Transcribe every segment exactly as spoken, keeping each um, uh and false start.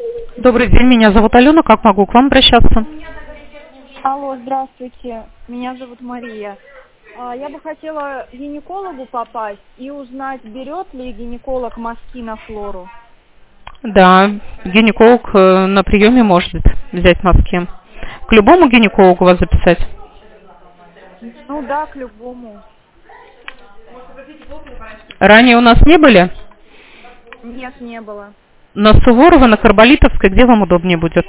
Добрый день, меня зовут Алена. Как могу к вам обращаться? Алло, здравствуйте. Меня зовут Мария. А, Я бы хотела к гинекологу попасть и узнать, берет ли гинеколог мазки на флору. Да, гинеколог э, на приеме может взять мазки. К любому гинекологу вас записать? Ну да, к любому. Ранее у нас не были? Нет, не было. На Суворова, на Карболитовской, где вам удобнее будет?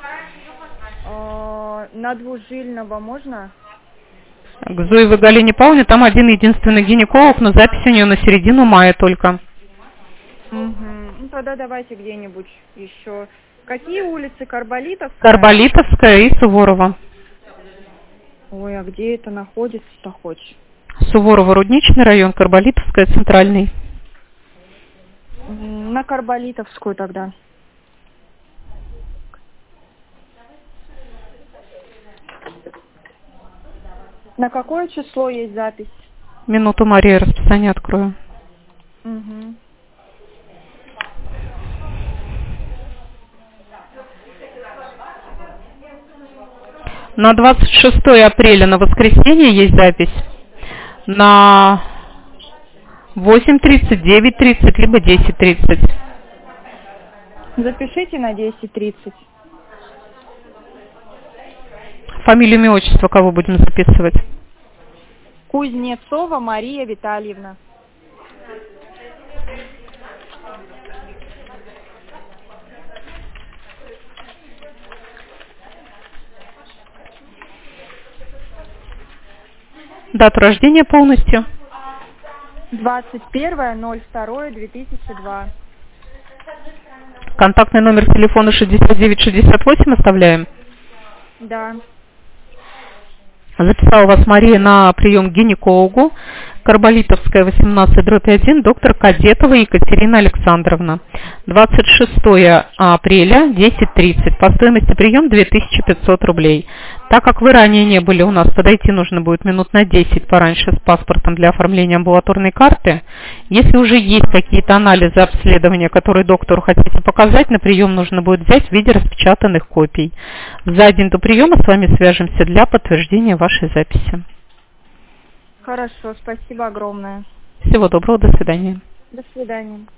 А, На двужильного можно? К Зоевой Галине Павловне, там один единственный гинеколог, но запись у нее на середину мая только. Угу. Ну тогда давайте где-нибудь еще. Какие улицы? Карболитовская? Карболитовская и Суворова. Ой, а где это находится-то хоть? Суворова, Рудничный район, Карболитовская, Центральный. М, На Карболитовскую тогда. На какое число есть запись? Минуту, Мария, расписание открою. Угу. На двадцать шестое апреля, на воскресенье, есть запись. На восемь тридцать, девять тридцать, либо десять тридцать. Запишите на десять тридцать. Фамилию, имя, отчество кого будем записывать? Кузнецова Мария Витальевна. Дату рождения полностью. двадцать первое ноль второе две тысячи два. Контактный номер телефона шестьдесят девять шестьдесят восемь оставляем. Да. Записала вас Мария на прием к гинекологу. Карболитовская, восемнадцать, дробь один, доктор Кадетова Екатерина Александровна. двадцать шестое апреля, десять тридцать. По стоимости прием две тысячи пятьсот рублей. Так как вы ранее не были у нас, подойти нужно будет минут на десять пораньше с паспортом для оформления амбулаторной карты. Если уже есть какие-то анализы обследования, которые доктору хотите показать, на прием нужно будет взять в виде распечатанных копий. За день до приема с вами свяжемся для подтверждения вашей записи. Хорошо, спасибо огромное. Всего доброго, до свидания. До свидания.